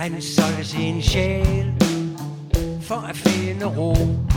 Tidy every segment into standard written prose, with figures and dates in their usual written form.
Han solgte sin sjæl for at finde ro.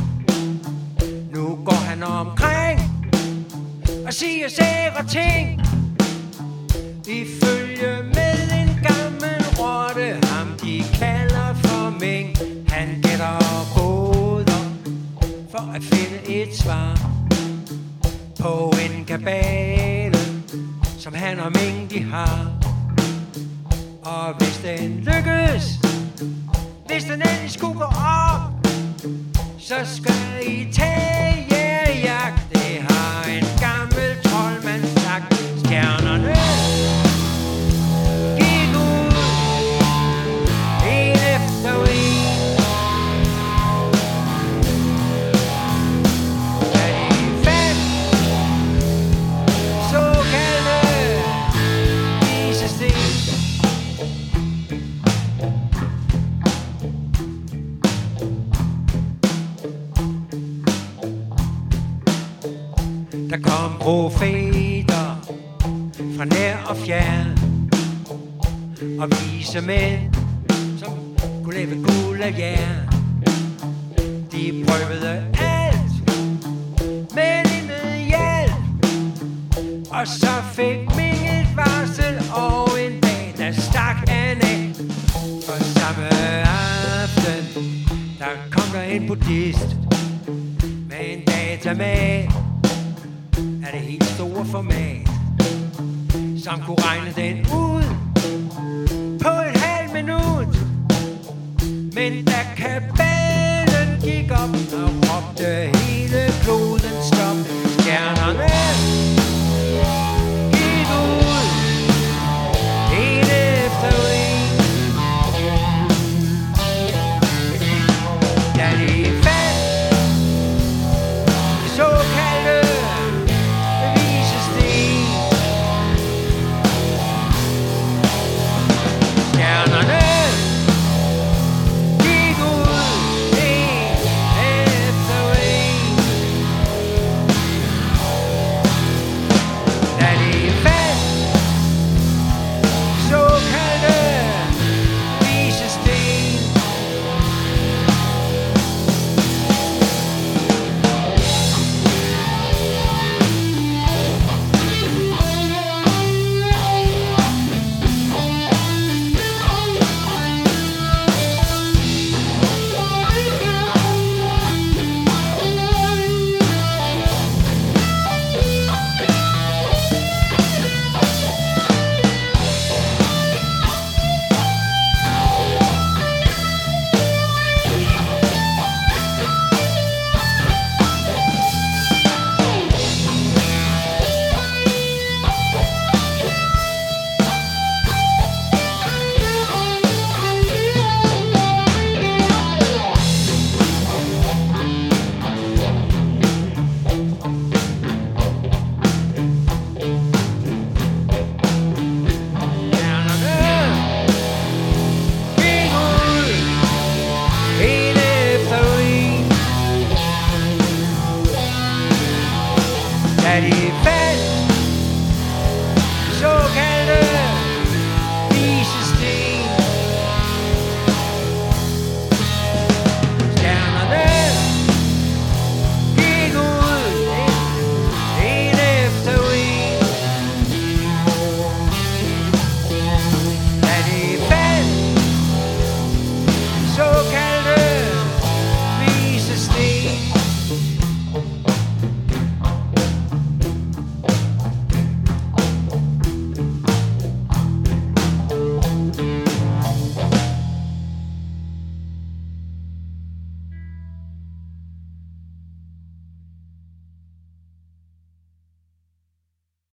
Nu går han omkring og siger sære ting i følge med en gammel rotte. Ham de kalder for Ming. Han gætter gåder for at finde et svar på en kabale, som han og Ming de har. Og hvis den lykkes, hvis den endelig skulle gå op, så skal I tage jagt. Det har en gammel troldmand sagt. Stjernerne gik ud en efter en, da de fandt såkaldte visesten. Der kom profeter fra nær og fjern, og vise mænd, som kunne lave guld af jern. De prøvede alt, men intet hjælp. Og så fik Ming et varsel, og en dag, der stak han af. Og samme aften, der kom der en buddhist med en datamat af det helt store format, som kunne regne den ud på et halvt minut. Men da kabalen